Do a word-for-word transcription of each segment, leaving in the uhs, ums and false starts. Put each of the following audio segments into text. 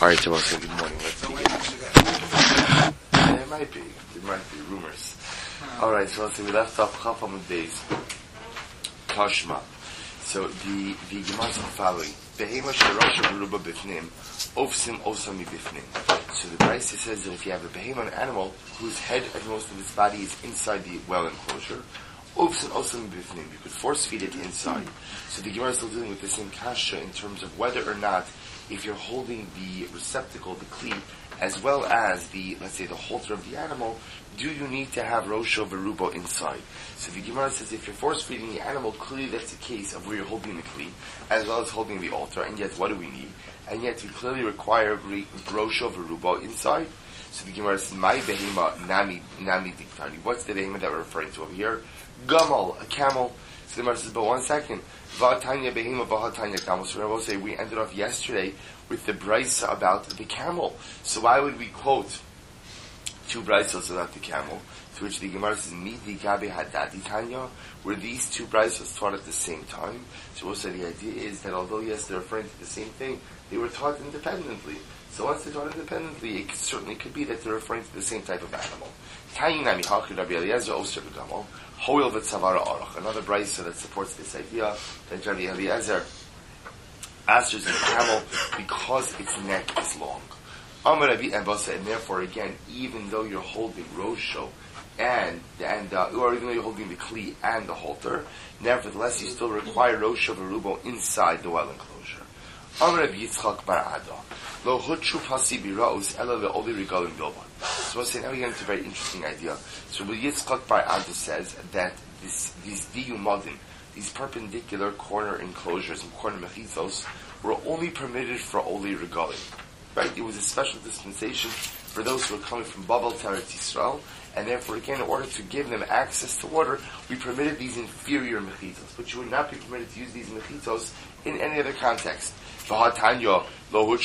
All right, so I'll say good morning. Let's begin. There might be, there might be rumors. All right, so I'll say we left off Chafamud days. Kashma. So the the Gemara is following. Behema sherosha v'ruba bifnim, ofsim osami bifnim. So the Brisa says that if you have a behema, an animal whose head and most of its body is inside the well enclosure, ofsim osami bifnim, you could force feed it inside. So the Gemara is still dealing with the same kasha in terms of whether or not, if you're holding the receptacle, the kli, as well as the, let's say, the halter of the animal, do you need to have rosho verubo inside? So the Gemara says if you're force feeding the animal, clearly that's the case of where you're holding the kli, as well as holding the halter, and yet what do we need? And yet we clearly require rosho verubo inside. So the Gemara says, my behema nami nami diktani. What's the behema that we're referring to over here? Gamal, a camel. So the Gemara says, but one second. V'atanya behema v'atanya camel. So Rabbi will say, we ended off yesterday with the brisa about the camel. So why would we quote two brisos about the camel? To which the Gemara says, Midi gabe hadadi tanya. Were these two brisos taught at the same time? So we'll say the idea is that although yes, they're referring to the same thing, they were taught independently. So once they're taught independently, it certainly could be that they're referring to the same type of animal. Another brisa that supports this idea that Rabbi Eliezer answers the camel because its neck is long. And therefore, again, even though you're holding rosho and and uh, or even though you're holding the kli and the halter, nevertheless you still require rosho verubo inside the well enclosure. So I say now we get into a very interesting idea. So Rabbi Yitzchak Bar Ada says that this, these diyumadim, these perpendicular corner enclosures and corner mechitzos, were only permitted for Oli Regalim. Right? It was a special dispensation for those who were coming from Babel to Eretz Yisrael, and therefore again in order to give them access to water, we permitted these inferior mechitzos, but you would not be permitted to use these mechitzos in any other context. Aye, but we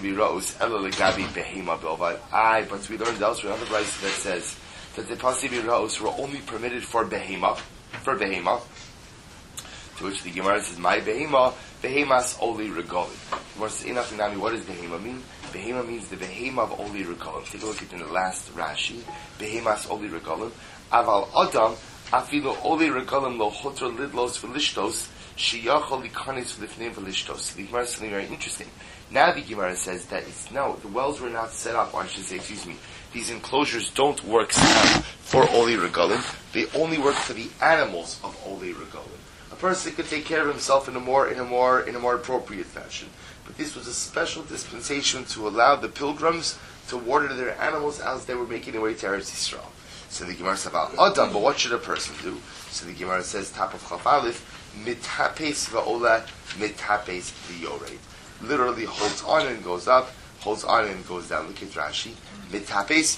learned elsewhere another brisa that says that the pasibi ra'os were only permitted for behema, for behema. To which the Gemara says, "My behema, behemas oli regalim." Gemara says, "Enough nami." What does behema mean? Behema means the behema of oli regalim. Take a look at in the last Rashi. Behemas oli regalim. Aval adam afilu oli regalim lo hotra lidlos velishtos. The Gemara is something very interesting. Now the Gemara says that it's no, the wells were not set up, or I should say, excuse me, these enclosures don't work for Oli Regalim. They only work for the animals of Oli Regalim. A person could take care of himself in a more, in a more, in a more appropriate fashion. But this was a special dispensation to allow the pilgrims to water their animals as they were making their way to Eretz Yisrael. So the Gemara says about Adam, but what should a person do? So the Gemara says, top of Chaf Aleph, mitapes va'ola, mitapes v'yored. Literally holds on and goes up, holds on and goes down. Look at Rashi. Mitapes.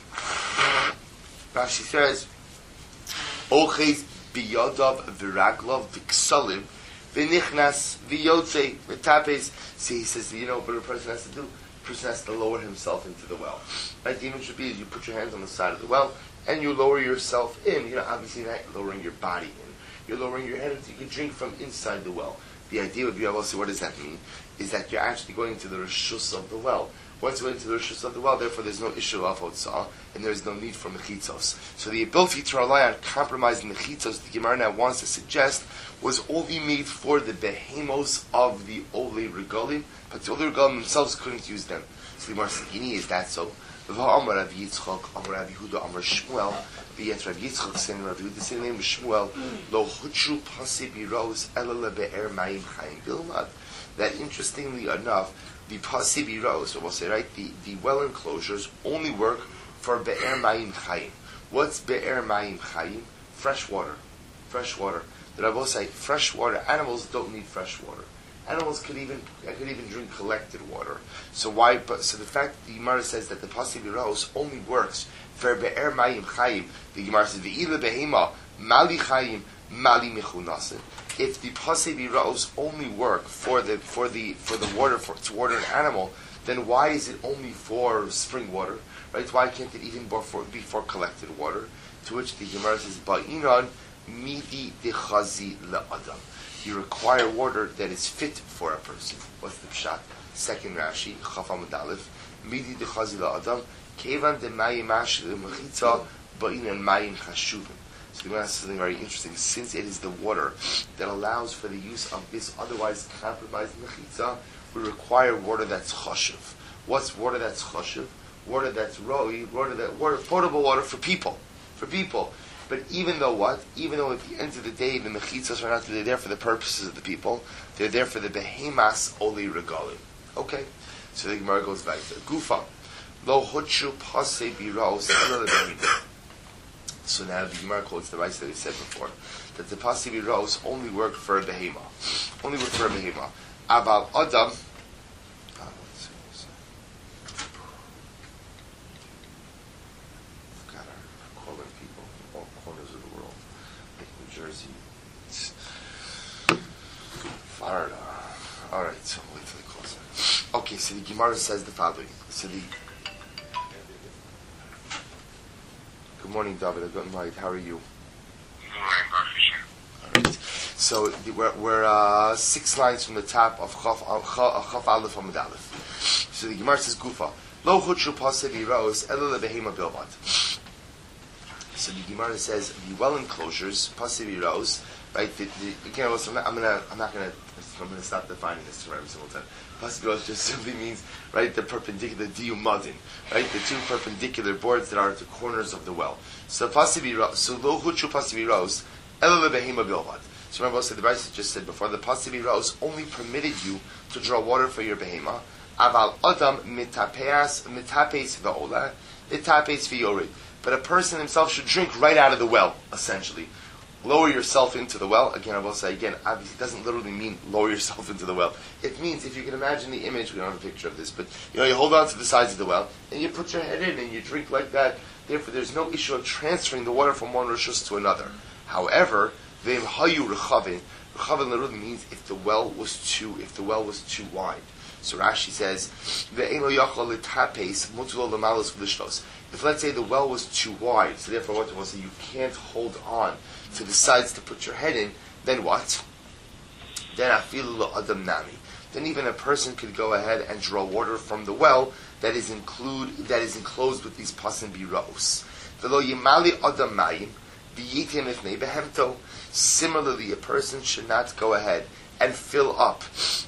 Rashi says, Oches biyadav v'raglov v'ksalim v'nichnas v'yotze mitapes. See, he says, you know what a person has to do? A person has to lower himself into the well. Right? The image should be is you put your hands on the side of the well and you lower yourself in. You know, obviously not lowering your body in. You're lowering your head until you can drink from inside the well. The idea would be, also, what does that mean? Is that you're actually going to the reshus of the well. Once you're going to the reshus of the well, therefore there's no issue of hotzah, and there's no need for mechitzos. So the ability to rely on compromising mechitzos, the Gemara now wants to suggest, was only made for the behemos of the Oli Regalim, but the Oli Regalim themselves couldn't use them. So the Gemara says, is that so? V'ha'amar Rav Yitzchak, Amar Rav Yehuda, Amar Shmuel, v'yet Rav Yitzchak saying, Rav Yehuda saying, name of Shmuel, lo hutshu pasi biros ela lebe'er mayim chayim bilmad. That interestingly enough, the pasi biros, or we'll say, right, the, the well enclosures only work for be'er mayim chayim. What's be'er mayim chayim? Fresh water. Fresh water. The Rabbi will say, fresh water, animals don't need fresh water. Animals could even could even drink collected water. So why? But so the fact the Gemara says that the pasi biros only works for be'er mayim chayim. The Gemara says ve'ila behema mali chayim mali mechunasin. If the pasi biros only work for the for the for the water for, to water an animal, then why is it only for spring water? Right? Why can't it even be for, be for collected water? To which the Gemara says ba'inan midi dechazi le'adam. You require water that is fit for a person. What's the pshat? Second Rashi, Chaf Amud Aleph, Midi de Chazila Adam, Kevan de Mayim Ash de Mechitza, Ba'in and Mayim Chashuvim. So the Gemara says something very interesting. Since it is the water that allows for the use of this otherwise compromised Mechitza, we require water that's chashuv. What's water that's chashuv? Water that's roi, water that water, potable water for people, for people. But even though what? Even though at the end of the day the mechitzas are not they're there for the purposes of the people, they're there for the behemas oli regalim. Okay, so the Gemara goes back to Gufa. Lo hutshu pasei biros. So now the Gemara quotes the rights that we said before, that the pasei biros only worked for a behema, only worked for a behema. Aval adam. Florida. All right, so wait till they close it. Okay, so the Gemara says the following. So the Good morning, David. Good morning. How are you? Good morning, Baruch. All right. So the, we're, we're uh, six lines from the top of Chaf Chaf Aleph Amud Aleph. So the Gemara says Gufa Lo Hutshu Pasei Biros Ela LeBehema Bilvad. So the Gemara says the well enclosures Pasei Biros. Right, the, the, again, I'm not, I'm gonna, I'm not gonna, I'm gonna stop defining this term every single time. Pasei just simply means, right, the perpendicular diumadin, right, the two perpendicular boards that are at the corners of the well. So pasei, so lo hutshu pasei ros, ela lebehema bilvad. So remember, also the Brisa just said before, the pasei ros only permitted you to draw water for your behema. Aval adam mitapeas mitapes va'ola, mitapes v'yorid. But a person himself should drink right out of the well, essentially. Lower yourself into the well. Again, I will say again, obviously it doesn't literally mean lower yourself into the well. It means, if you can imagine the image, we don't have a picture of this, but you know, you hold on to the sides of the well, and you put your head in, and you drink like that. Therefore, there's no issue of transferring the water from one rishus to another. However, v'im hayu rechavin. Rechavin literally means if the well was too, if the well was too wide. So Rashi says, ve'eno yachol l'tapes mutulo l'malos v'lishlos. If, let's say, the well was too wide, so therefore what was it, you can't hold on to the sides to put your head in, then what? Then afilu lo adam nami. Then even a person could go ahead and draw water from the well that is include that is enclosed with these pasim biros. V'lo yimali adam mayim v'yitim ifnei behemto. Similarly, a person should not go ahead and fill up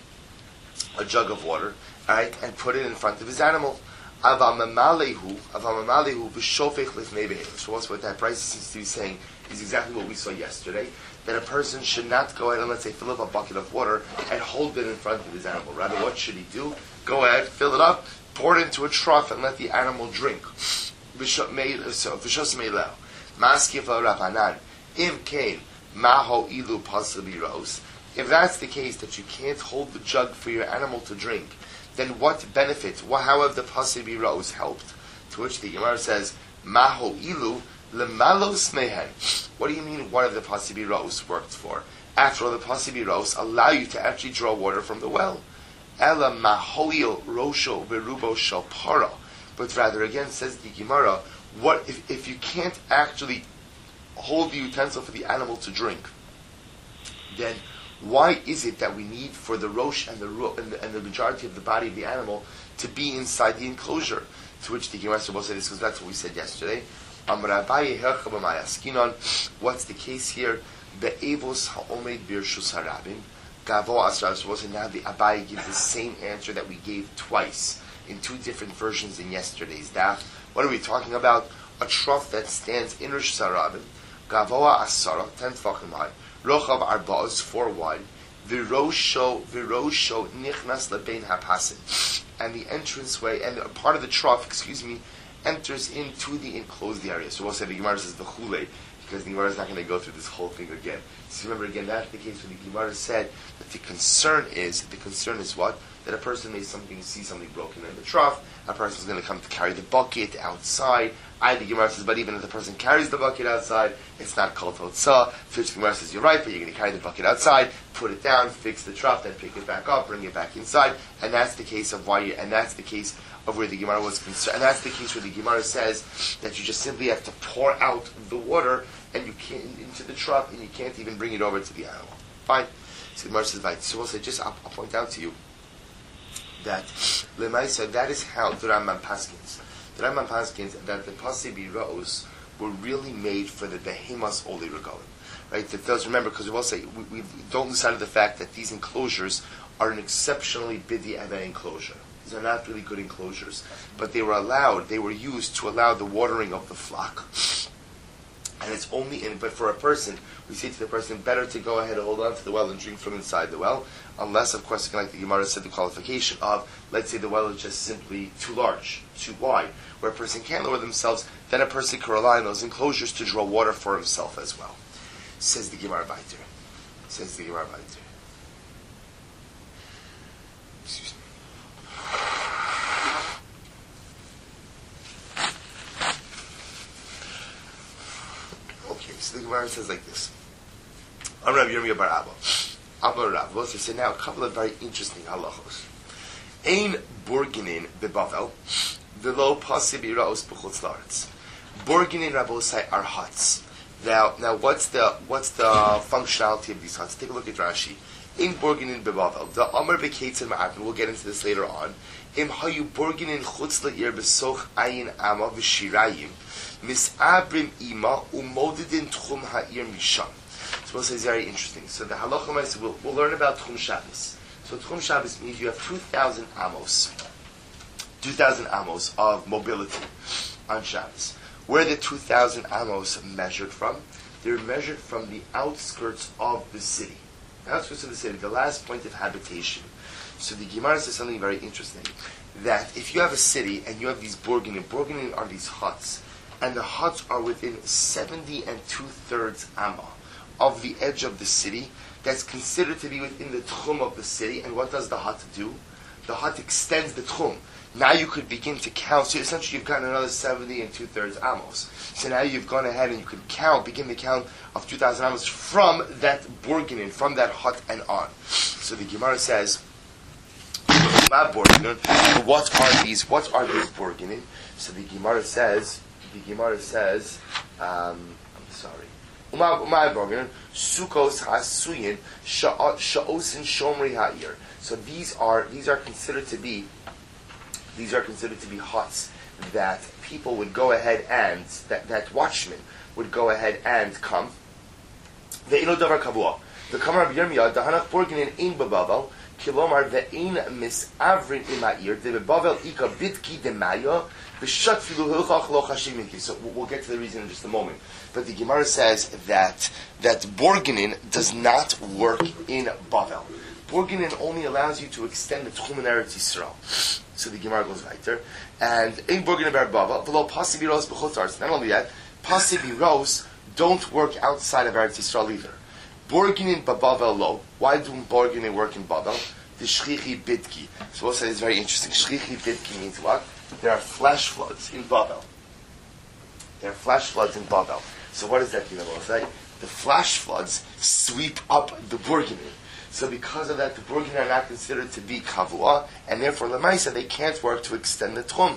a jug of water, all right, and put it in front of his animal. Avamamalehu, avamamalehu v'shofech lifnei behem. So what's what that Brisa seems to be saying is exactly what we saw yesterday, that a person should not go ahead and, let's say, fill up a bucket of water and hold it in front of his animal. Rather, what should he do? Go ahead, fill it up, pour it into a trough, and let the animal drink. V'shos meileo. Maskifa Rabbanan. Im kain maho ilu pasabiros. If that's the case, that you can't hold the jug for your animal to drink, then what benefit, how have the pasei biros helped? To which the Gemara says, maho ilu lemalos mehen. What do you mean, what have the pasei biros worked for? After all, the pasei biros allow you to actually draw water from the well. Ela mahoil rosho verubo shel para. But rather, again, says the Gemara, what if, if you can't actually hold the utensil for the animal to drink, then why is it that we need for the rosh and the, ro- and the and the majority of the body of the animal to be inside the enclosure? To which the Gemara will say this, because that's what we said yesterday. What's the case here? Be'evos ha'omed birshus harabim gavo asrar. So now the Abaye gives the same answer that we gave twice in two different versions in yesterday's daf. What are we talking about? A trough that stands in Rosh Hashanah, gavoa asara, ten tefachim high. Rochav arba is four wide. Virosho, virosho nichnas lebein hapasim, and the entranceway and a part of the trough, excuse me, enters into the enclosed area. So we'll say the Gemara says v'chulei, because the Gemara is not going to go through this whole thing again. So remember again, that's the case when the Gemara said that the concern is the concern is what? That a person may something see something broken in the trough. A person is going to come to carry the bucket outside. I, the Gemara says, but even if the person carries the bucket outside, it's not called hotzah. Which the Gemara says, you're right, but you're going to carry the bucket outside, put it down, fix the trough, then pick it back up, bring it back inside, and that's the case of why. You, and that's the case of where the Gemara was concerned. And that's the case where the Gemara says that you just simply have to pour out the water and you can't into the trough, and you can't even bring it over to the animal. Fine. So the Gemara says, right. So we'll say, just I'll, I'll point out to you that Lemaisa, that is how the Rambam paskins. The Rambam paskins that the Pasei Biros were really made for the Behemas Oli Regalim. Right? That does remember, because we will say, we, we don't lose sight of the fact that these enclosures are an exceptionally bidi ava enclosure. These are not really good enclosures. But they were allowed, they were used to allow the watering of the flock. And it's only in, but for a person, we say to the person, better to go ahead and hold on to the well and drink from inside the well, unless, of course, like the Gemara said, the qualification of, let's say the well is just simply too large, too wide, where a person can't lower themselves, then a person can rely on those enclosures to draw water for himself as well. Says the Gemara Baiter. Says the Gemara Baiter. Excuse me. Okay, so the Gemara says like this. I'm Rabbi Yirmiyah bar Abba. Abba Rav. Well, so now a couple of very interesting halachos. Ein borginin bebavel, velo pasei biraos b'chutz la'aretz. Borginin rabosai are huts. Now, now, what's the what's the functionality of these huts? Take a look at Rashi. In borginin bebavel, the Amar bekeitzin ma'avin. We'll get into this later on. Im hayu borginin chutz la'ir besoch ayin ama v'shirayim misabrim ima umodidin tchum ha'ir misham. So we'll say it's very interesting. So the halacha we'll, we'll learn about Tchum Shabbos. So Tchum Shabbos means you have two thousand amos, two thousand amos of mobility on Shabbos. Where are the two thousand amos measured from? They're measured from the outskirts of the city. The outskirts of the city, the last point of habitation. So the Gemara says something very interesting, that if you have a city and you have these borginin, borginin are these huts, and the huts are within seventy and two-thirds amma of the edge of the city, that's considered to be within the tchum of the city. And what does the hut do? The hut extends the tchum. Now you could begin to count. So essentially you've gotten another seventy and two-thirds amos. So now you've gone ahead and you can count, begin the count of two thousand amos from that borginin, from that hut and on. So the Gemara says, what are these, what are these borginin? So the Gemara says, the Gemara says, um, I'm sorry, Sukos hasuyin sha'osin shomri ha'ir. So these are these are considered to be these are considered to be huts that people would go ahead and that, that watchmen would go ahead and come. Ve'ino davar kavua. The Kamar of Yirmiyah dahanach borginin in babavel kilomar ve'in misavrin ima'ir de babavel ika bitki demaya. So we'll get to the reason in just a moment. But the Gemara says that that borginin does not work in Bavel. Borginin only allows you to extend the Tchum in Eretz Yisrael. So the Gemara goes weiter. And in borginin bar Bavel, below Pasei Biros b'chutz la'aretz. Not only that, Pasei Biros don't work outside of Eretz Yisrael either. Borginin b'Bavel lo. Why do borginin work in Bavel? The shchichi bitki. So we'll say it's very interesting. Shchichi bitki means what? There are flash floods in Bavel. There are flash floods in Bavel. So what does that mean? Say? The flash floods sweep up the borginin. So because of that, the borginin are not considered to be kavua, and therefore lemaisa they can't work to extend the tchum.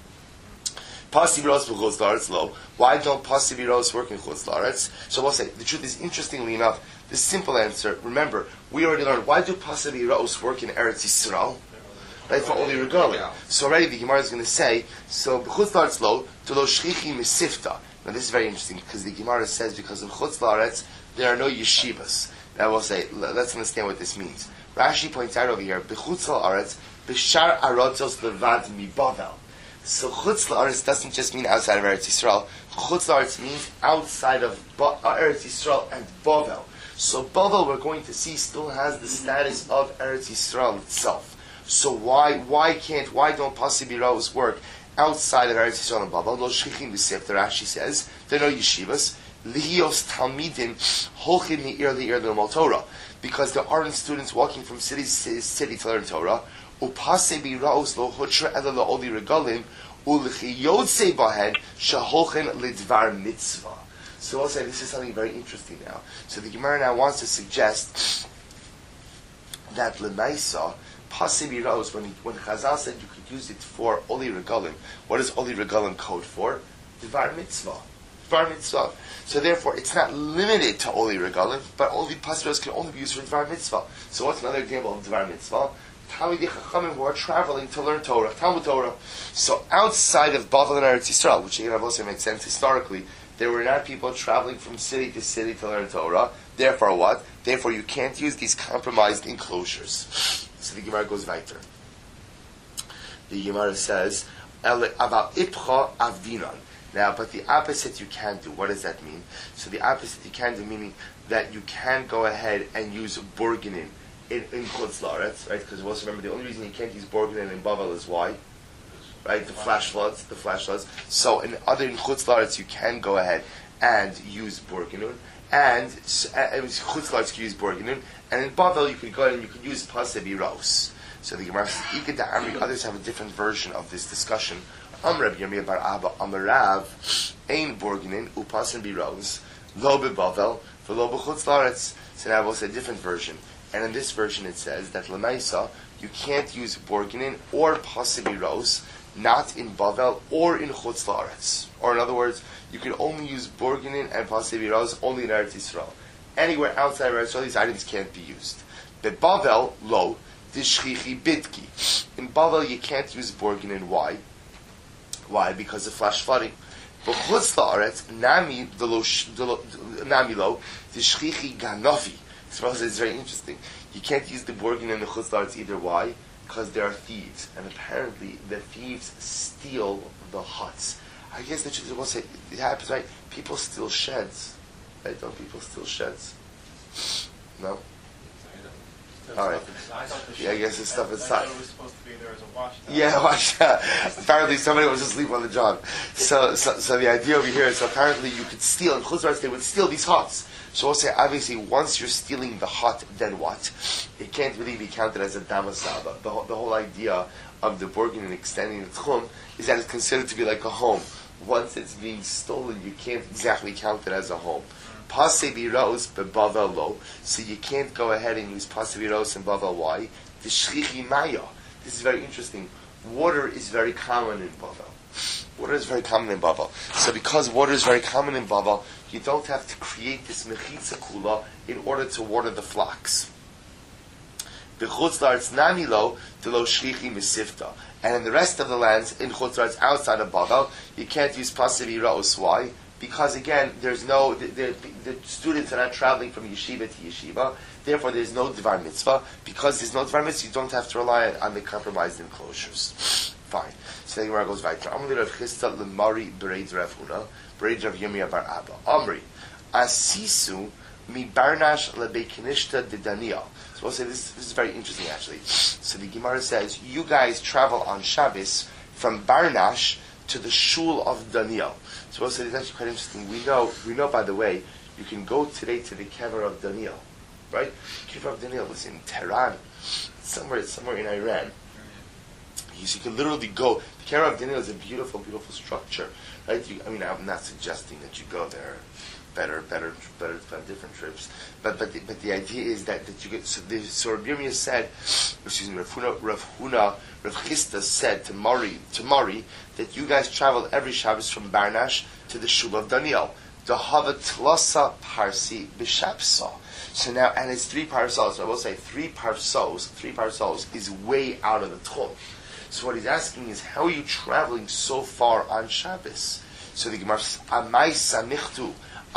Pasei biros b'chutz la'aretz lo. Why don't pasei biros work in chutz la'aretz? So we'll say the truth is, interestingly enough, the simple answer. Remember, we already learned why do pasei biros work in Eretz Yisrael? Right, for only regalim. So already the Gemara is going to say, so b'chutz la'aretz lo to lo shchichi misifta. Now this is very interesting because the Gemara says because in chutz la'aretz there are no yeshivas. Now we'll say, let's understand what this means. Rashi points out over here, b'chutz la'aretz b'shar arotzos levad mi Bavel. So chutz la'aretz doesn't just mean outside of Eretz Yisrael. Chutz la'aretz means outside of ba- uh, Eretz Yisrael and Bavel. So Bavel, we're going to see, still has the status of Eretz Yisrael itself. So why why can't why don't Pasei Biros work outside of Eretz Yisrael and Bavel? Lo shchichim b'sif. The Rashi says there are no yeshivas. Lihios talmidim holchin mi'ir li'ir l'lmol Torah, because there aren't students walking from city to city to learn Torah. Upasei Biros lo hutra ela la'oli regalim u'lichiyotze bahen sheholchin lidvar mitzvah. So I'll say this is something very interesting now. So the Gemara now wants to suggest that lemaisa Pasei Biros, when when Chazal said you could use it for Oli Regalim, what is Oli Regalim code for? Dvar Mitzvah. Dvar Mitzvah. So therefore, it's not limited to Oli Regalim, but only Pasei Biros can only be used for Dvar Mitzvah. So what's another example of Dvar Mitzvah? Talmidei Chachamim who are traveling to learn Torah, Talmud Torah. So outside of Bavel and Eretz Yisrael, which again also makes sense historically, there were not people traveling from city to city to learn Torah. Therefore, what? Therefore, you can't use these compromised enclosures. So the Gemara goes weiter. The Gemara says, about ipcha avdinan. Now, but the opposite you can't do. What does that mean? So the opposite you can do, meaning that you can go ahead and use borginin in, in Chutz La'aretz, right? Because also remember, the only reason you can't use borginin in Bavel is why? Right? The flash floods, the flash floods. So in other in Chutz La'aretz, you can go ahead and use borginin. And uh, it was Chutz La'aretz you use borginin. And in Bavel, you could go ahead and you could use pasebi ros. So the Gemara says, Ika da Amri, others have a different version of this discussion. Amr Yirmiyah bar Abba Amarav Ein Borginin Upasan Biros Lo Bebavel V'lo B'chutz La'aretz. So now we'll say a different version, and in this version it says that L'maisa you can't use Borginin or Pasan Biros not in Bavel or in Chutz La'aretz. Or in other words, you can only use Borginin and Pasan Biros only in Eretz Yisrael. Anywhere outside Eretz Yisrael, these items can't be used. But Bavel Lo Dishchichi Bidki. In Bavel you can't use Borginin. Why? Why? Because of flash flooding. But Chutz La'aretz, Nami Nami lo Tishchichi Ganofi. Suppose it's very interesting. You can't use the borgin in the Chutz La'aretz either. Why? Because there are thieves, and apparently the thieves steal the huts. I guess the truth will say it happens, right? People steal sheds, right? Don't people steal sheds? No. All right. Yeah, I guess the stuff inside. It was supposed to be there as a wash. Yeah, wash. Apparently, somebody was asleep on the job. So, so, so the idea over here is so apparently you could steal in Chutz La'aretz. They would steal these huts. So we'll say obviously once you're stealing the hut, then what? It can't really be counted as a damasaba. The whole, the whole idea of the borgin and extending the tchum is that it's considered to be like a home. Once it's being stolen, you can't exactly count it as a home. Paseviros bebavel lo. So you can't go ahead and use paseviros in Bavel. Why? The shchichi maya. This is very interesting. Water is very common in Bavel. Water is very common in Bavel. So because water is very common in Bavel, you don't have to create this mechitza kula in order to water the flocks. B'chutz la'aretz nami lo d'lo shchichi misifta. And in the rest of the lands, in Chutz La'aretz outside of Bavel, you can't use paseviros. Why? Because again, there's no the, the, the students are not traveling from yeshiva to yeshiva. Therefore, there's no dvar mitzvah. Because there's no dvar mitzvah, you don't have to rely on the compromised enclosures. Fine. So the Gemara goes weiter. Amri Rav Chisda lemari bereid Rav Huna bereid Rav Yirmiyah bar Abba. Amri asisu mi barnash lebekinishta de Daniel. So we'll say this, this is very interesting actually. So the Gemara says you guys travel on Shabbos from Barnash to the shul of Daniel. So we'll say it's actually quite interesting. We know, we know. By the way, you can go today to the kever of Daniel, right? Kever of Daniel is in Tehran, somewhere, somewhere in Iran. You, so you can literally go. The kever of Daniel is a beautiful, beautiful structure, right? You, I mean, I'm not suggesting that you go there. Better, better, better, better different trips. But but the, but the idea is that, that you get. So the so Rabbi Yirmiyah said, excuse me, Rav Huna, Rav Huna, Rav Chisda said to Mari, to Mari, that you guys travel every Shabbos from Barnash to the shul of Daniel. The Havatlasa Parsi Bishapsa. So now, and it's three parsos. I will say three parsos. Three parsos is way out of the tchum. So what he's asking is, how are you traveling so far on Shabbos? So the Gemara says, Amai Samichtu.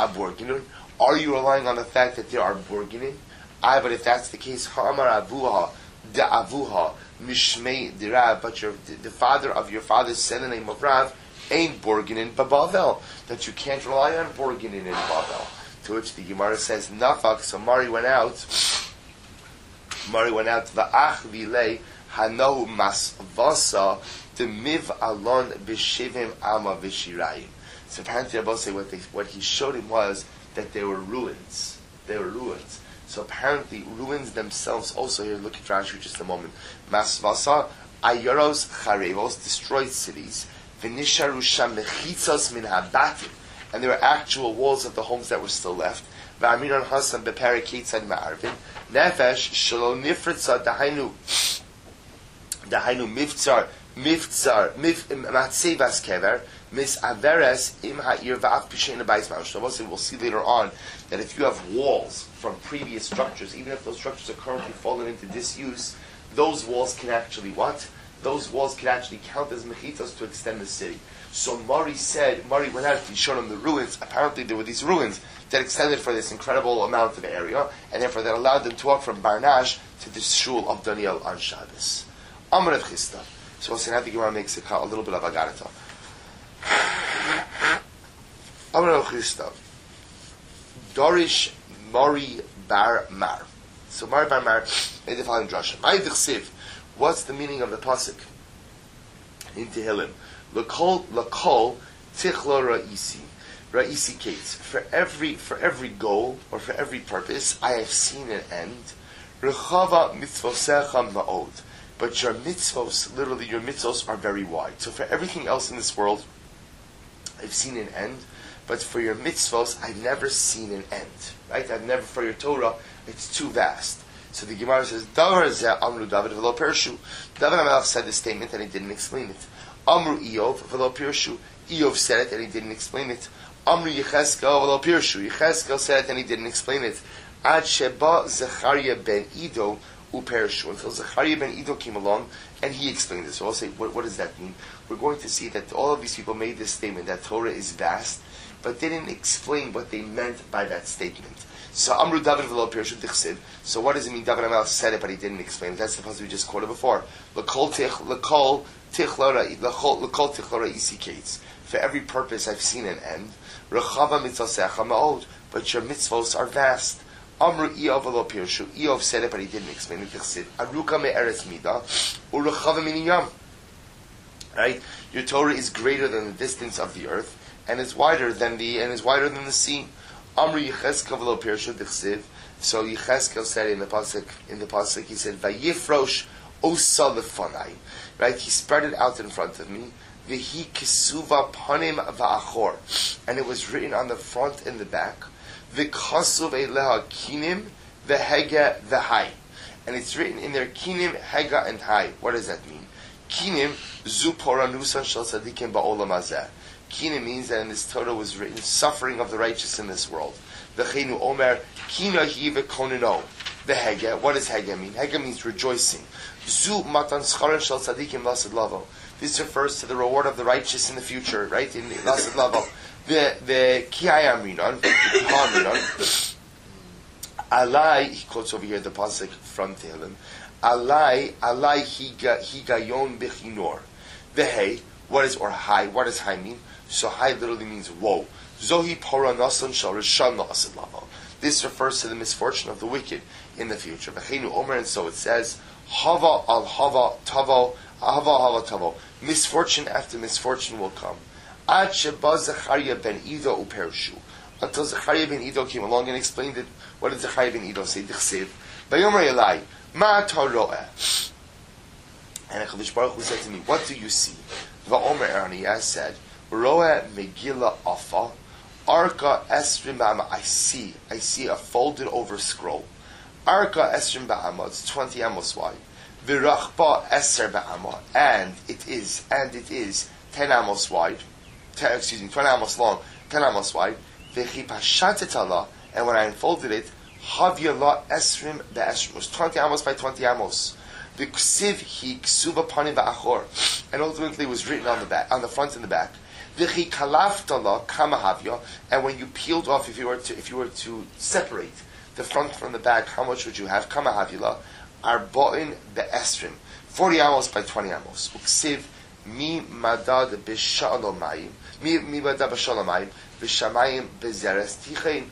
Are you relying on the fact that there are borginin? I, but if that's the case, Ha'amar avuha, de avuha, mishmei de Rav, but your, the, the father of your father said the name of Rav, ain't borginin babavel, that you can't rely on borginin in Bavel. To which the Gemara says, Nafak, so Mari went out, Mari went out, va'ach vilei, hanohu masvasa, de miv alon b'shivim alma v'shirayim. So apparently, Rabbi say what, they, what he showed him was that there were ruins. There were ruins. So apparently, ruins themselves also, here, look at Rashi just a moment. Masvasa, ayoros charevos, destroyed cities. V'nisharu sham mechitzos min habatim. And there were actual walls of the homes that were still left. V'aminon hasan bepere ketzad ma'arvin. Nefesh shalo nifritza dahainu. Dahainu mivtzar, mivtzar, miv, matzevas kever. Mis averes im ha'ir va'af pishin abayis ma'ush. We'll see later on that if you have walls from previous structures, even if those structures are currently fallen into disuse, those walls can actually what? Those walls can actually count as mechitos to extend the city. So Mari said, Mari went out, he showed him the ruins. Apparently there were these ruins that extended for this incredible amount of area, and therefore that allowed them to walk from Barnash to the shul of Daniel on Shabbos. Amr of Chista. So we'll see how the Gemara makes a, a little bit of agarata. Amr of Chista. Dorish Mari Bar Mar. So Mari Bar Mar made the following drasha. Ma'id Chsiv. What's the meaning of the pasuk in Tehillim? L'kol l'kol tichlo ra'isi ra'isi kates. For every for every goal or for every purpose, I have seen an end. Rechava mitzvosecha ma'od. But your mitzvos, literally your mitzvos, are very wide. So for everything else in this world, I've seen an end. But for your mitzvos, I've never seen an end. Right? I've never, for your Torah, it's too vast. So the Gemara says, Davar zeh amru David v'lo pershu. David HaMelech said the statement and he didn't explain it. Amru Iyov v'lo pershu. Iyov said it and he didn't explain it. Amru Yecheskel v'lo pershu. Yecheskel said it and he didn't explain it. Ad sheba Zechariah ben Ido upershu. Until Zechariah ben Ido came along and he explained it. So I'll say, what, what does that mean? We're going to see that all of these people made this statement that Torah is vast, but they didn't explain what they meant by that statement. So Amru David v'lo Pirshu Dichsiv. So what does it mean? David HaMelech said it, but he didn't explain it. That's the passage we just quoted before. L'kol tich l'kol tichlora l'kol l'kol tichlora isi kates. For every purpose I've seen an end. Rechava mitzvosecha ma'od. But your mitzvos are vast. Amru Iyov v'lo Pirshu. Iyov said it, but he didn't explain it. Dichsiv. Aruka me'eretz mida u'rechava miniyam. Right? Your Torah is greater than the distance of the earth, and is wider than the and is wider than the sea. Amri Yecheskel v'lo Pirshu Dichsiv. So Yecheskel said in the pasuk, in the pasuk, he said, "Vayifrosh osa lefanai." Right? He spread it out in front of me. V'hi kisuva panim va'achor, and it was written on the front and the back. V'kasuv eleha kinim v'hega v'hai, and it's written in there kinim, hega, and hai. What does that mean? Kinim zu poranusan shel tzadikim ba'olam hazeh. Kina means that in this Torah was written suffering of the righteous in this world. V'cheinu omer kina hi v'konino. The hege. What does hege mean? Hege means rejoicing. Zu matan scharen shel tzadikim lasid lavo. This refers to the reward of the righteous in the future, right? In the lasid lavo. The the kiyayam rinon, the alai. He quotes over here the pasuk from Tehillim. Alai alai higa higayon b'chinor. The hey. What is or hai? What does hai mean? So hai literally means woe. Zohi paranasan shal rishon na'asid lavo. This refers to the misfortune of the wicked in the future. V'cheinu omer, and so it says, hava al hava tavo, hava hava tavo. Misfortune after misfortune will come. Ad sheba Zechariah ben Ido upershu. Until Zechariah ben Ido came along and explained it. What did Zechariah ben Ido say? Dichsiv. Vayomer elai, ma taroeh. And HaKadosh Baruch Hu said to me, what do you see? Va'omer Erani said, Roeh Megillah Afa, Arka Esrim Ba'ama. I see, I see a folded over scroll. Arka Esrim Ba'ama, it's twenty amos wide. V'rachba Eser Ba'ama, and it is, and it is ten amos wide. Ten, excuse me, twenty amos long, ten amos wide. V'chipashatetala, and when I unfolded it, Havyala Esrim Ba'esrim, it was twenty amos by twenty amos. The ksiv he ksuva panim va'achor, and ultimately it was written on the back, on the front and the back. V'chi kalaftala kama havya, and when you peeled off, if you were to, if you were to separate the front from the back, how much would you have? Kama havyala, arba'in be'esrim, forty amos by twenty amos. Uksiv mi madad b'shalomayim, mi mi madad b'shalomayim, v'shamayim b'zeres tichein.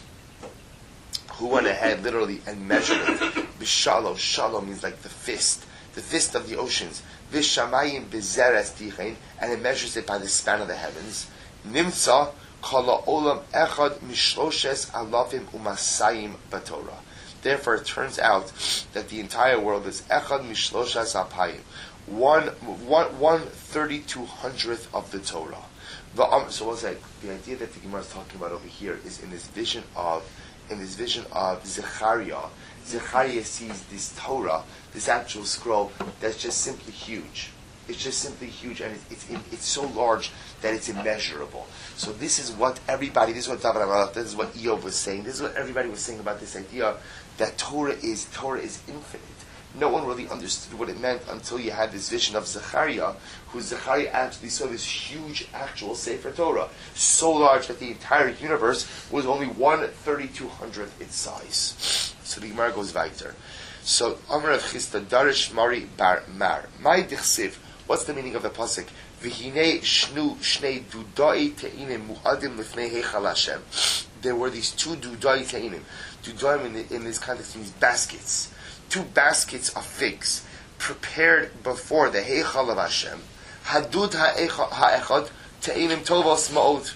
Who went ahead literally and measured it? B'shalom, shalom means like the fist, the fist of the oceans. V'shamayim b'zeres tichein, and it measures it by the span of the heavens. Nimtza kala olam echad mishloshes alafim umasayim b'torah. Therefore, it turns out that the entire world is echad mishloshes alpayim, one one one thirty two hundredth of the Torah. The, um, so what's that? The idea that the Gemara is talking about over here is in this vision of in this vision of Zechariah. Zechariah sees this Torah, this actual scroll, that's just simply huge. It's just simply huge, and it's it's, it's so large that it's immeasurable. So this is what everybody, this is what David HaMelech, this is what Iyov was saying, this is what everybody was saying about this idea that Torah is Torah is infinite. no one really understood what it meant until you had this vision of Zechariah, who Zechariah actually saw this huge actual Sefer Torah, so large that the entire universe was only one thirty-two hundredth its size. So the Gemara goes weiter. So Amar Rav Chisda Darish Mari Bar Mar. My Dichsiv. What's the meaning of the pasuk? V'hinei shnu shnei dudai te'inim mu'adim lifnei heichal Hashem. There were these two dudai te'inim. Dudaim in, the, in this context means baskets. Two baskets of figs prepared before the heichal of Hashem. Hadud ha'echad te'inim tovos ma'od.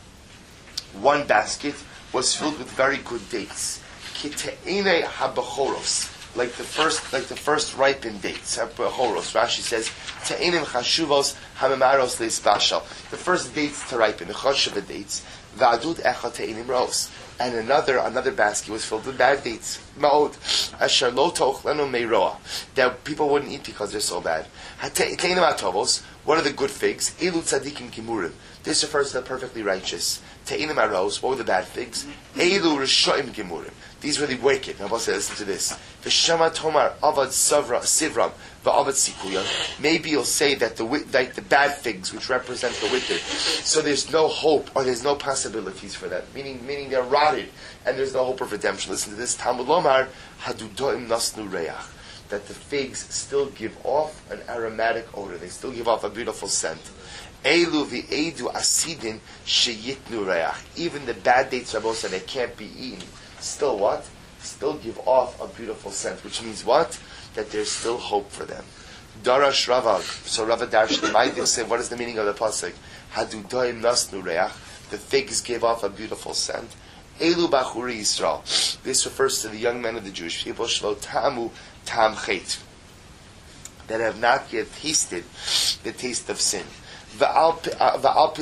One basket was filled with very good dates. Ki te'inei ha'bechoros. Like the first, like the first ripened dates. Bechoros. Rashi says, "Te'inim chashuvos hamemaros leisbashal." The first dates to ripen, the chashuva dates. Va'adud echad te'inim ros, and another another basket was filled with bad dates. Ma'od asher lo tochlenu meiroa, that people wouldn't eat because they're so bad. Te'inim atovos. What are the good figs? Elu tzadikim kimurim. This refers to the perfectly righteous. Te'inim aros. What were the bad figs? Elu rishoim kimurim. These were the wicked. Now, listen to this. V'shama tomar avad savra sivram v'avad sikuya. Maybe you'll say that the like the bad figs, which represent the wicked, so there's no hope or there's no possibilities for them. Meaning, meaning they're rotted and there's no hope of redemption. Listen to this. Talmud lomar hadudoim nasnu reyach. That the figs still give off an aromatic odor. They still give off a beautiful scent. Elu v'edu asidin sheyitnu reyach. Even the bad dates, Rabbi said, they can't be eaten. Still what? Still give off a beautiful scent, which means what? That there's still hope for them. Darash Ravag. So Rava Darsh L'maydich said, what is the meaning of the pasuk? Hadudoim nasnu reach. The figs gave off a beautiful scent. Elu bachuri Yisrael. This refers to the young men of the Jewish people. Shlo tamu tam chet. That have not yet tasted the taste of sin. And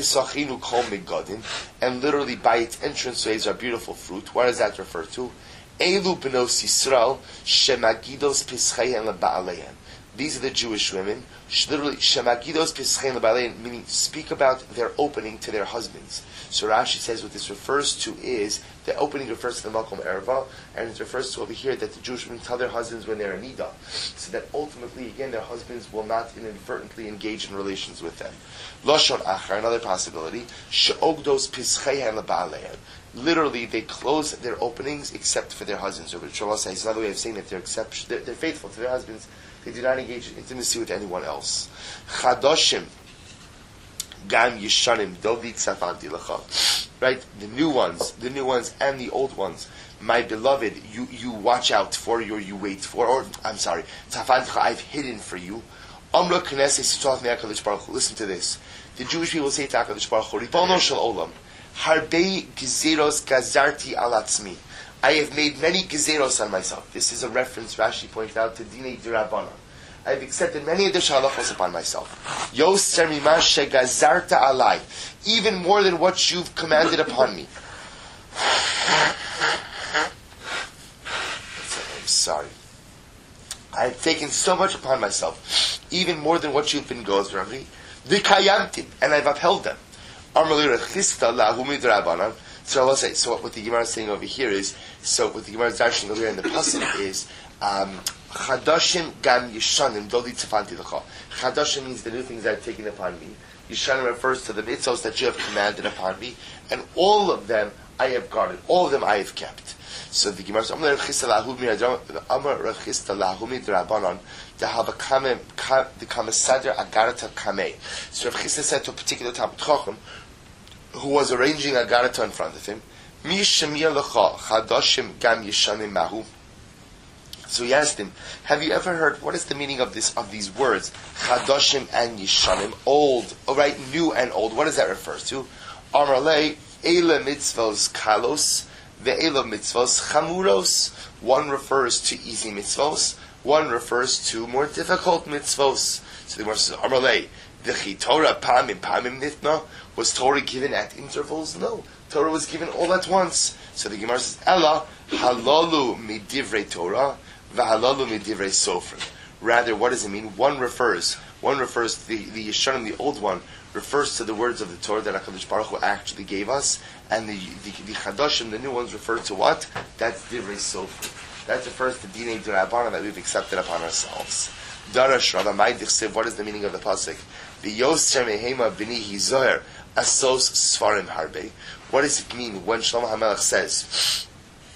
literally by its entranceways are beautiful fruit. What does that refer to? Elu benos Yisrael shemagidos pischeihen leba'aleihen. These are the Jewish women. Literally shemagidos pischeihen leba'aleihen, meaning speak about their opening to their husbands. So Rashi says what this refers to is the opening refers to the Makom Erva, and it refers to over here that the Jewish women tell their husbands when they're in Nida, so that ultimately again their husbands will not inadvertently engage in relations with them. Lashon Achar, another possibility, she'ogdos pischeihen leba'aleihen. Literally, they close their openings except for their husbands. Or Shalom says another way of saying that they're except they're, they're faithful to their husbands. They do not engage in intimacy with anyone else. Chadoshim gam yishanim dodi tzafanti lecha. Right, the new ones, the new ones, and the old ones. My beloved, you you watch out for, or you wait for, or I'm sorry, tzafanti I've hidden for you. Amra knesses sitzoch me'akadosh baruch hu. Listen to this. The Jewish people say to Hakadosh Baruch Hu, Ribono shel olam. Harbei gezeros gazarti al atzmi. I have made many gezeros on myself. This is a reference, Rashi points out, to Dinei D'Rabbanan. I have accepted many additional halachos upon myself. Yoser mima shegazarta alai. Even more than what you've commanded upon me. I'm sorry. I have taken so much upon myself. Even more than what you've been gozering me. V'kayamtim. And I've upheld them. So I'll say, so what the Gemara is saying over here is, so what the Gemara is darshaning over here in the pasuk is, Chadashim gam yishanim dodi tzafanti lecha. Chadashim means the new things that I've taken upon me. Yishanim refers to the mitzvos that you have commanded upon me, and all of them I have guarded. All of them I have kept. So the Gemara says, Amar Rav Chisda lahumi d'Rabbanan to have a kame, the kamesader agarata kame. So Rav Chisda said to a particular Talmid Chacham who was arranging agarata in front of him, Mi shemir lecha chadashim gam yishanim mahu. So he asked him, have you ever heard, what is the meaning of this of these words? Chadashim and yishanim, old, all right, new and old. What does that refer to? Amar lei, eile mitzvos kalos, ve'eile mitzvos chamuros. One refers to easy mitzvos, one refers to more difficult mitzvos. So the Gemara says, Amar lei, v'chi Torah pamim pamim nitna. Was Torah given at intervals? No. Torah was given all at once. So the Gemara says, Ella halalu midivrei Torah, v'halalu midivrei sofrim. Rather, what does it mean? One refers, one refers to the, the Yishanim, the old one, refers to the words of the Torah that HaKadosh Baruch Hu actually gave us, and the, the, the Chadashim, the new ones, refer to what? That's divrei sofrim. That refers to Dinei D'Rabbanan that we've accepted upon ourselves. Darash Rabbi Dichsiv, what is the meaning of the pasuk? V'yosher mehema b'nihi zoher asos svarim harbe. What does it mean when Shlomo HaMelech says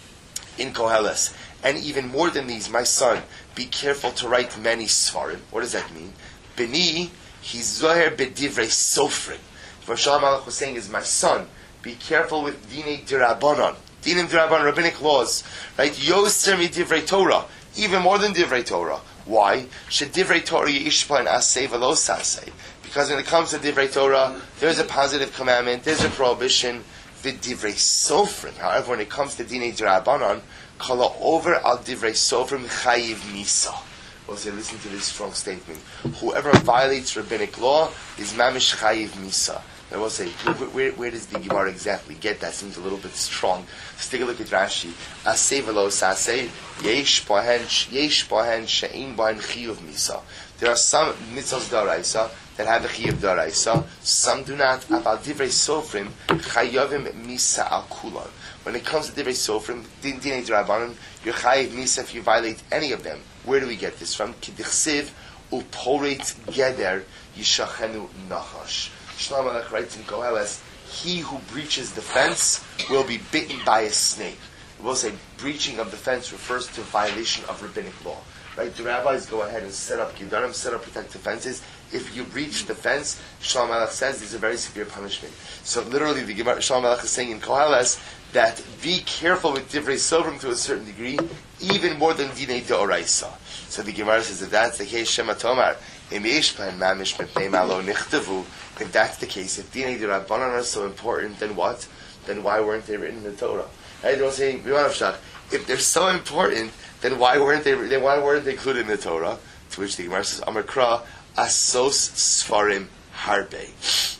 in Koheles, and even more than these, my son, be careful to write many svarim? What does that mean? B'ni hi zoher b'divrei sofrim. What Shlomo HaMelech was saying is, my son, be careful with Dinei D'Rabbanan. Dinim D'Rabbanan, rabbinic laws. Right? Yoser mi divrei Torah. Even more than divrei Torah. Why? Shedivrei Torah yishpa and asay v'lo sasay. Because when it comes to divrei Torah, there's a positive commandment, there's a prohibition. V'divrei sofrim. However, when it comes to Dinei D'Rabbanan, kala over al divrei sofrim chayiv misa. We'll say, listen to this strong statement. Whoever violates rabbinic law is mamish chayiv misa. I will say, where, where, where does the Gemara exactly get that? Seems a little bit strong. Let's take a look at Rashi. Asay v'lo sasay, yesh bohen, yesh bohen, she'in bohen chiyuv misa. There are some mitzvahs d'oraisa that have a chiyuv d'oraisa. Some do not. Aval divrei sofrim, chayovim misa al kulon. When it comes to divrei sofrim, dinei d'Rabbanan, you're chayiv misa if you violate any of them. Where do we get this from? Kidichsiv uporet geder yishachenu nachash. Shlomo HaMelech writes in Koheles, he who breaches the fence will be bitten by a snake. We'll say breaching of the fence refers to violation of rabbinic law. Right? The rabbis go ahead and set up Gedarim, set up protective fences. If you breach the fence, Shlomo HaMelech says there's a very severe punishment. So literally, the Shlomo HaMelech is saying in Koheles that be careful with divrei sofrim to a certain degree, even more than dinei d'oraisa. So the Gemara says that that's the case. Shema Tomar im yishpan mamish mepnei malo nichtavu. If that's the case, if Dinei D'Rabbanan are so important, then what? Then why weren't they written in the Torah? I don't say, if they're so important, then why weren't they? Then why weren't they included in the Torah? To which the Gemara says, Amar Kra asos svarim harbe.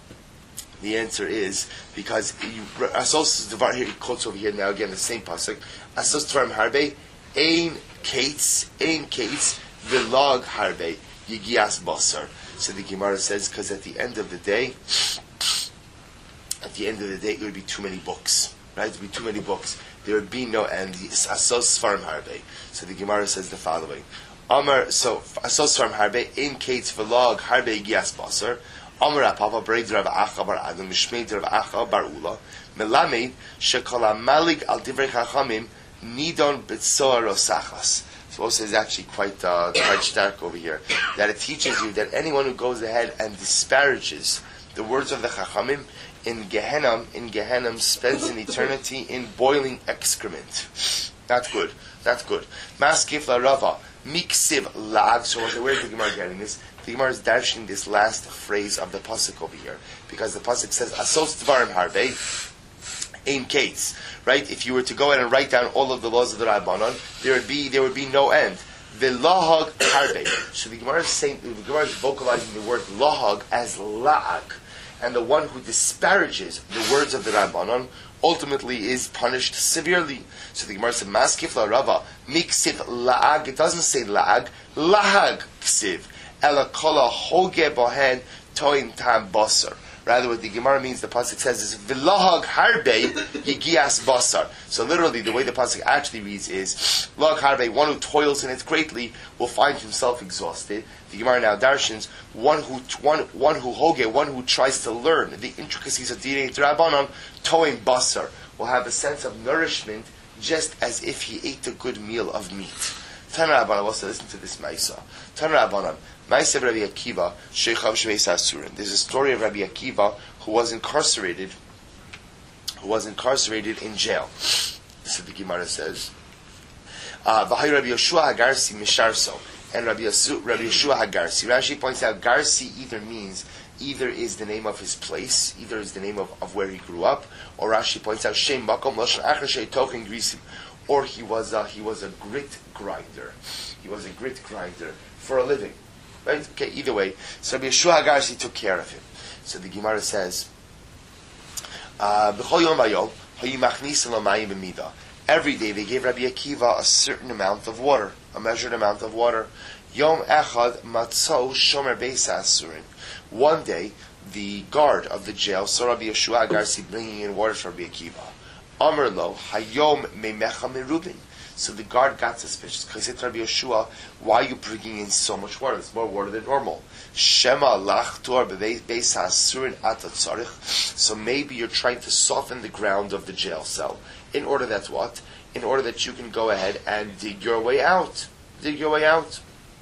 The answer is because you, asos the var here he quotes over here now again the same pasuk. Asos svarim harbe, ein kates, ein kates, v'log harbe, yigias basar. So the Gemara says, because at the end of the day, at the end of the day, it would be too many books, right? It would be too many books. There would be no end. Asos svarim harbe. So the Gemara says the following: Amar, so asos svarim harbe in kates v'log harbe gias basar. Amar apapa breid Rav Acha bar Adam mishmeid Rav Acha bar Ula melamed shekol malig al divrei chachamim nidon b'tzoar osachas. So also is actually quite uh, quite stark over here, that it teaches you that anyone who goes ahead and disparages the words of the Chachamim in Gehenna, in Gehenna spends an eternity in boiling excrement. Not good. Not good. Maskif la Rava miksiv lag. So where's the Gemara getting this? The Gemara is dashing this last phrase of the pasuk over here because the pasuk says asos dvarim harbe. In case, right? If you were to go ahead and write down all of the laws of the Rabbanon, there would be there would be no end. V'lahag harbe. So the Gemara is saying, the Gemara is vocalizing the word lahag as la'ag, and the one who disparages the words of the Rabbanon ultimately is punished severely. So the Gemara said, "Maskif la Rava miksiv la'ag." It doesn't say la'ag, lahag ksiv. Ela kola hoge bohen toim tam basar. Rather, what the Gemara means, the pasuk says is "V'lahag harbe yigias basar." So literally, the way the pasuk actually reads is "Lag harbe," one who toils in it greatly will find himself exhausted. The Gemara now darshans one who one one who hoge, one who tries to learn the intricacies of Dinei D'Rabbanan, toim basar, will have a sense of nourishment just as if he ate a good meal of meat. Tana Rabbanan, also listen to this Maisa. Tana Rabbanan. There's a story of Rabbi Akiva who was incarcerated, who was incarcerated in jail. This is what the Gemara says. Uh, Rabbi Yeshua Hagarsi Misharso and Rabbi Yeshua Hagarsi. Rashi points out Garsi either means either is the name of his place, either is the name of, of where he grew up, or Rashi points out Shem Makom Lashon Acher Shei Tochen Grisim, or he was a, he was a grit grinder. He was a grit grinder for a living. Right? Okay, either way. So Rabbi Yeshua Hagarsi took care of him. So the Gemara says, uh, every day they gave Rabbi Akiva a certain amount of water, a measured amount of water. Yom echad matzo shomer beis asurin. One day, the guard of the jail saw Rabbi Yeshua Hagarsi bringing in water for Rabbi Akiva. Amar lo hayom meimecha merubin. So the guard got suspicious. Because he said to Rabbi Yeshua, why are you bringing in so much water? It's more water than normal. Shema lachtor bebeis ha'asurin ata tzarich. So maybe you're trying to soften the ground of the jail cell. In order that what? In order that you can go ahead and dig your way out. Dig your way out.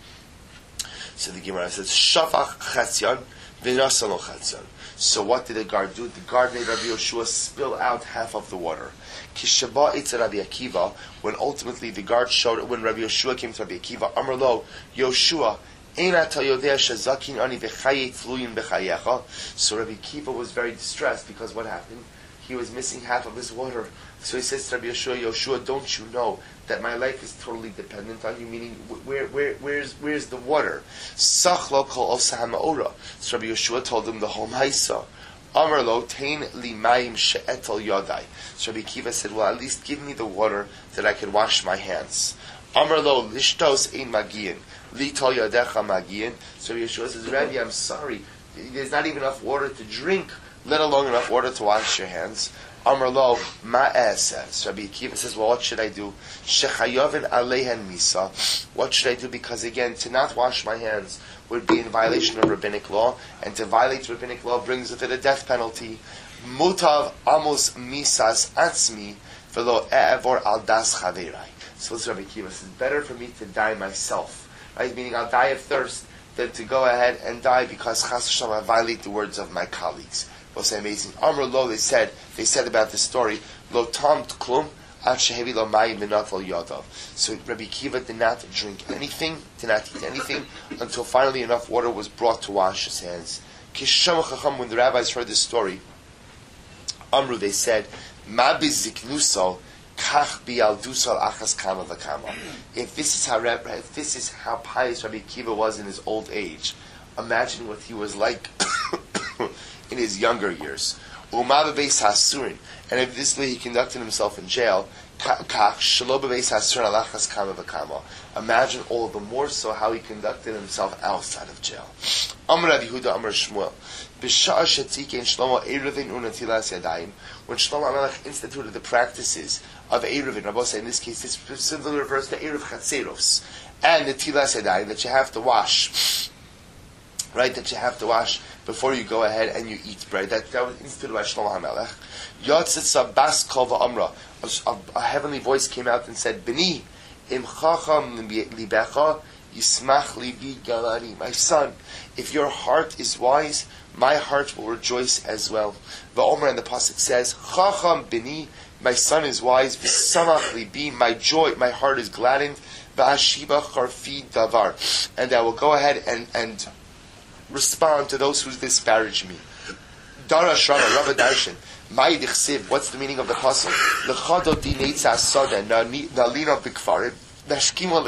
So the Gemara says, Shafach chatzyan v'nasalo chatzyan. So what did the guard do? The guard made Rabbi Yeshua spill out half of the water. Kishaba itza Rabbi Akiva, when ultimately the guard showed, when Rabbi Yeshua came to Rabbi Akiva, Amar lo, Yoshua, ein ata yodea shezakin ani v'chaye tluyin b'chayecha. So Rabbi Akiva was very distressed because what happened? He was missing half of his water. So he says to Rabbi Yeshua, Yoshua, don't you know that my life is totally dependent on you? Meaning, where, where, where's, where's the water? Sachlo kol osah ma'ora. So Rabbi Yeshua told him the whole ma'isa. Amar lo tein li mayim she'etel yodai. So Rabbi Akiva said, well, at least give me the water that I can wash my hands. Amar lo lishtos ein magiyin li tol yodecha magiyin. So Rabbi Yeshua says, Rabbi, I'm sorry, there's not even enough water to drink, let alone enough water to wash your hands. Amar lo ma'aseh. So Rabbi Akiva says, well, what should I do? Shechayovin alehen misa. What should I do? Because again, to not wash my hands would be in violation of rabbinic law, and to violate rabbinic law brings with it a death penalty. Mutav amos misas atzmi velo e'evor al das chaverai. So this Rabbi Akiva says, better for me to die myself, right? Meaning I'll die of thirst than to go ahead and die because chas v'shalom I violate the words of my colleagues. Was amazing. Amr lo, they said, they said about this story, lo tam t'klum, ad shehevi lo mayim minat lo yadav. So Rabbi Akiva did not drink anything, did not eat anything, until finally enough water was brought to wash his hands. Kisham chacham, when the rabbis heard this story, Amru, they said, ma biziknuso, kach bialdusal achas kama v'kama. If this is how if this is how pious Rabbi Akiva was in his old age, imagine what he was like in his younger years. Uma bebeis hasurin, and if this way he conducted himself in jail, kach shelo bebeis hasurin alachas kama v'kama. Imagine all the more so how he conducted himself outside of jail. Amar Rav Yehuda, Amar Shmuel, b'sha'ah shetzikein Shlomo eruvin unatilas yadayim. When Shlomo HaMelech instituted the practices of eruvin, Rabbi say in this case this specifically refers to eruv chatzeros and the tilas yadayim that you have to wash. Right, that you have to wash before you go ahead and you eat bread. That, that was instituted by Shlomo HaMelech. Yotzet sabas kol va'amra. A heavenly voice came out and said, B'ni, im chacham libecha, yismach libi galani. My son, if your heart is wise, my heart will rejoice as well. Va'omer, and the pasuk says, Chacham b'ni, my son is wise, v'samach libi, my joy, my heart is gladdened, v'ashiba charfi davar. And I will go ahead and, and respond to those who disparage me. Darash Rava, Rava Darshan, Mai dichsiv, what's the meaning of the pasuk? L'chado dinetza soda, nalina b'kfarim, nashkima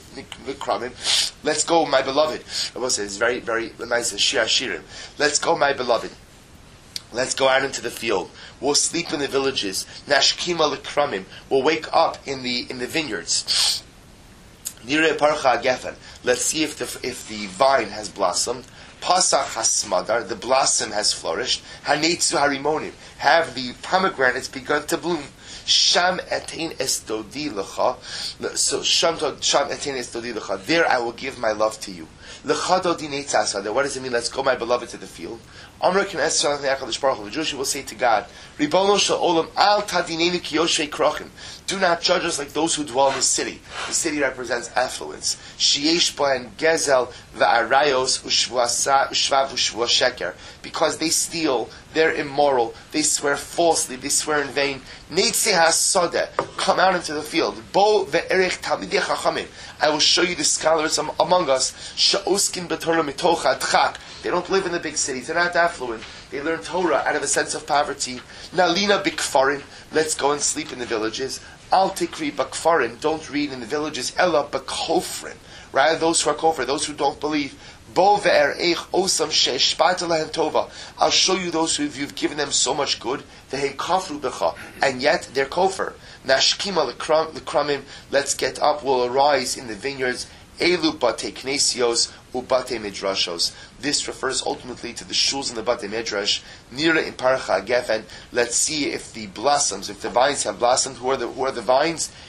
l'kramim. Let's go, my beloved. I will say it's very, very nice. Shir Hashirim. Let's go, my beloved. Let's go out into the field. We'll sleep in the villages. Nashkima l'kramim. We'll wake up in the in the vineyards. Nirei parcha gefen. Let's see if the if the vine has blossomed. Pasach hasmadar, the blossom has flourished. Hanetzu harimonim, have the pomegranates begun to bloom. Sham etein estodi lecha, so sham sham etein estodi lecha. There I will give my love to you. Lechado dinei. What does it mean? Let's go, my beloved, to the field. Amr can ask the Jewish will say to God, Ribono shel olam al tadinenu ki yoshei krochim. Do not judge us like those who dwell in the city. The city represents affluence. Sheyesh bahen gezel va'arayos ushvav ushva sheker. Because they steal, they're immoral, they swear falsely, they swear in vain. Neitzi hasodeh, come out into the field. Bo ve'erech talmidei chachamim. I will show you the scholars among us. Sha'oskin b'torah mitocha tchak. They don't live in the big cities. They're not affluent. They learn Torah out of a sense of poverty. Nalina b'kfarim. Let's go and sleep in the villages. Al tikri b'kfarim. Don't read in the villages. Ella b'kofrim. Rather, those who are kofir, those who don't believe. Bo ve'er'eich osam she'eshpat lehem tova. I'll show you those who you've given them so much good. Ve'hem kafru b'cha. And yet, they're kofir. Nashkima l'kramim. Let's get up. We'll arise in the vineyards. Elu bate knesios ubate midrashos. This refers ultimately to the shuls and the bate midrash. Nira in parcha gefen. Let's see if the blossoms, if the vines have blossomed. Who are the who are the vines?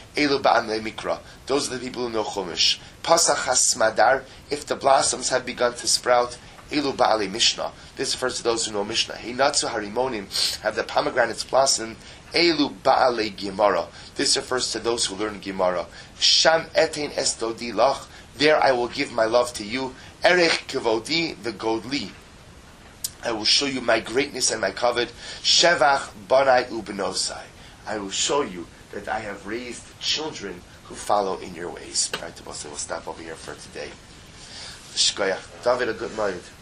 Elu ba'amle mikra. Those are the people who know Chumash. Pasach hasmadar. If the blossoms have begun to sprout, Elu ba'ale Mishnah. This refers to those who know Mishnah. Hinatsu harimonim. Have the pomegranates blossom. Elu ba'ale Gemara. This refers to those who learn Gemara. Sham etein estodi lach. There I will give my love to you. Erech kevodi v'godli. I will show you my greatness and my covet. Shevach banai ubenosai. I will show you that I have raised children who follow in your ways. All right, we'll stop over here for today. Shkoyach. David, a good night.